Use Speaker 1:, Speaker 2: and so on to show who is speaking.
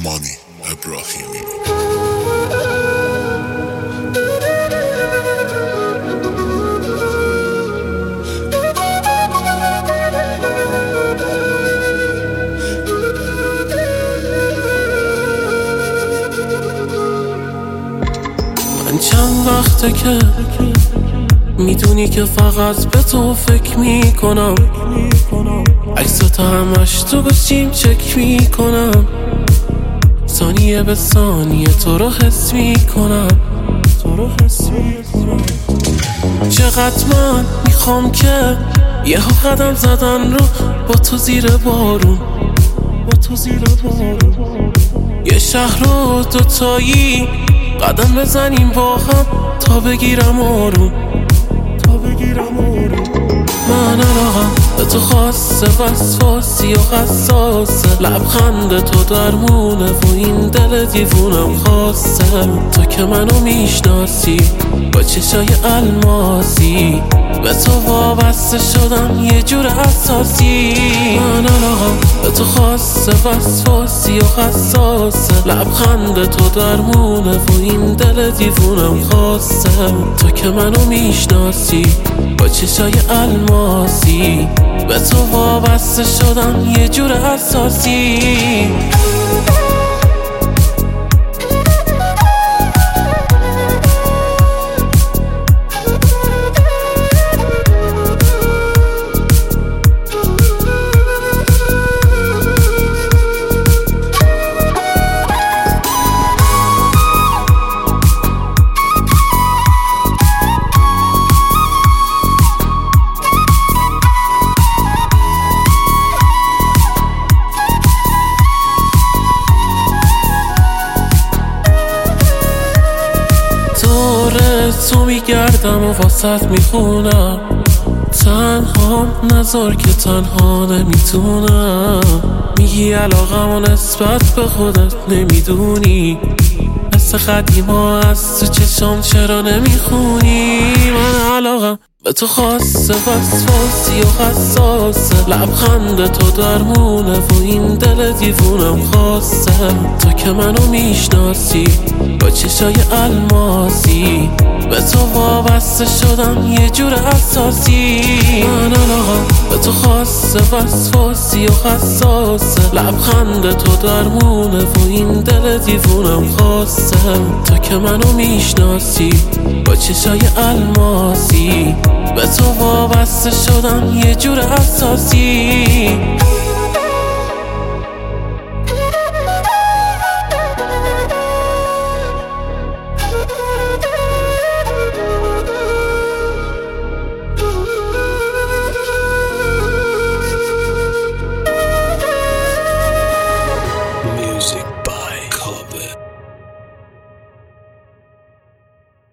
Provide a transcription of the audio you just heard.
Speaker 1: مانی ابراهیمی.
Speaker 2: من چند وقته که میدونی که فقط به تو فکر میکنم، عکساتو همش تو گوشیم چک میکنم، ثانیه به ثانیه تو رو حس میکنم. چقدر من میخوام که یهو قدم زدن رو با تو زیر بارون، یه شهر رو دوتایی قدم بزنیم با هم تا بگیرم آروم. من علاقم به تو خاصه، وسواسی و حساسه، لبخند تو درمونه و این دل دیوونم خواسته. تو که منو میشناسی با چشای الماسی، به تو وابسته شدم یه جور اساسی. من علاقم به تو خاصه، وسواسی و حساسه، لبخند تو درمونه و این دل دیوونم خواسته. تو که منو میشناسی با چشای الماسی، به تو وابسته شدم یه جور اساسی. تو میگردم و واسط میخونم، تنها نذار که تنها نمیتونم. میگی علاقم و نسبت به خودت نمیدونی، مثل قدیما از تو چشام چرا نمیخونی. من علاقم به تو خاصه، وسواسی و حساسه، لبخند تو درمونه و این دل دیوونم خواسته. تو که منو میشناسی با چشای الماسی، به تو وابسته شدم یه جور اساسی. من علاقم به تو خاصه، وسواسی و حساسه، لبخند تو درمونه و این دل دیوونم خواسته. تو که منو میشناسی با چشای الماسی، به تو وابسته شدم یه جور اساسی.